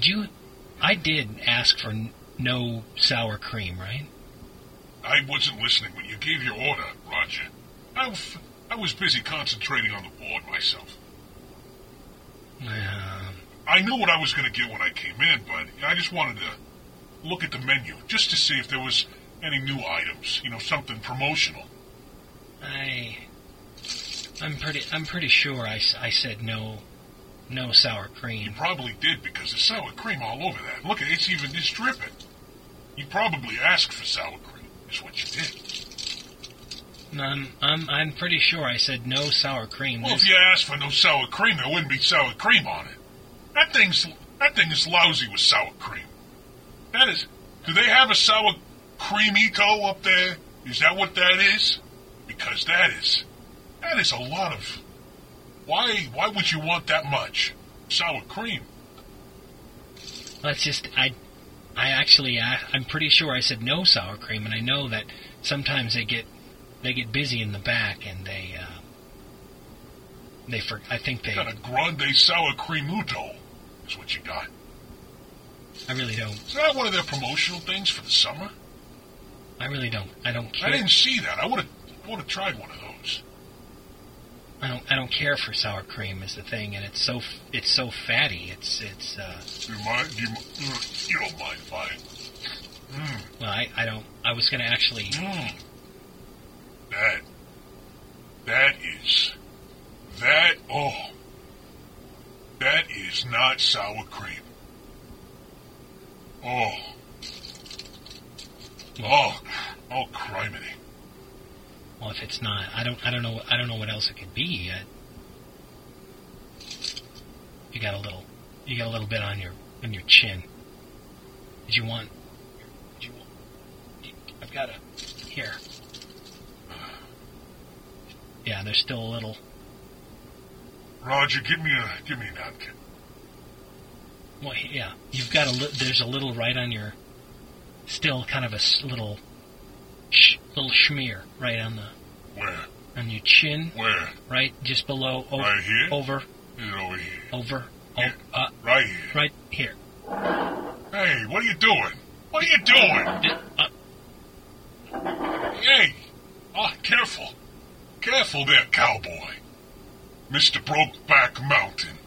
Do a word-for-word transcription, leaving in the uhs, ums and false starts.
Did you... I did ask for n- no sour cream, right? I wasn't listening when you gave your order, Roger. I, w- I was busy concentrating on the board myself. Uh, I knew what I was going to get when I came in, but I just wanted to look at the menu, just to see if there was any new items, you know, something promotional. I... I'm pretty I'm pretty sure I, I said no no sour cream. You probably did, because there's sour cream all over that. Look, it's even it's dripping. You probably asked for sour cream, is what you did. I'm, I'm, I'm pretty sure I said no sour cream. Well, There's... if you asked for no sour cream, there wouldn't be sour cream on it. That thing's that thing is lousy with sour cream. That is... Do they have a sour creamito up there? Is that what that is? Because that is... That is a lot of... Why why would you want that much? Sour cream. Let's just... I I actually... I, I'm pretty sure I said no sour cream, and I know that sometimes they get... They get busy in the back, and they, uh... They for... I think they... You got a grande sour creamuto, is what you got. I really don't. Is that one of their promotional things for the summer? I really don't. I don't care. I didn't see that. I would have would have tried one of those. I don't. I don't care for sour cream is the thing, and it's so it's so fatty. It's it's. Uh, Do you mind? Do you, you don't mind if I? Mm. Well, I, I don't. I was going to actually. Mm. That. That is. That. Oh. That is not sour cream. Oh. Oh. Oh, criminy. Well, if it's not, I don't. I don't know. I don't know what else it could be. I, you got a little. You got a little bit on your on your chin. Did you want? Did you want? I've got a here. Yeah, there's still a little. Roger, give me a give me a napkin. Well, yeah, you've got a. Li- there's a little right on your. Still, kind of a s- little. Sh- little schmear right on the. Where? On your chin. Where? Right, just below. O- right here. Over. Is it over here? Over. Here. O- uh, right here. Right here. Hey, what are you doing? What are you doing? Uh, hey! Oh, careful. Careful there, cowboy. Mister Brokeback Mountain.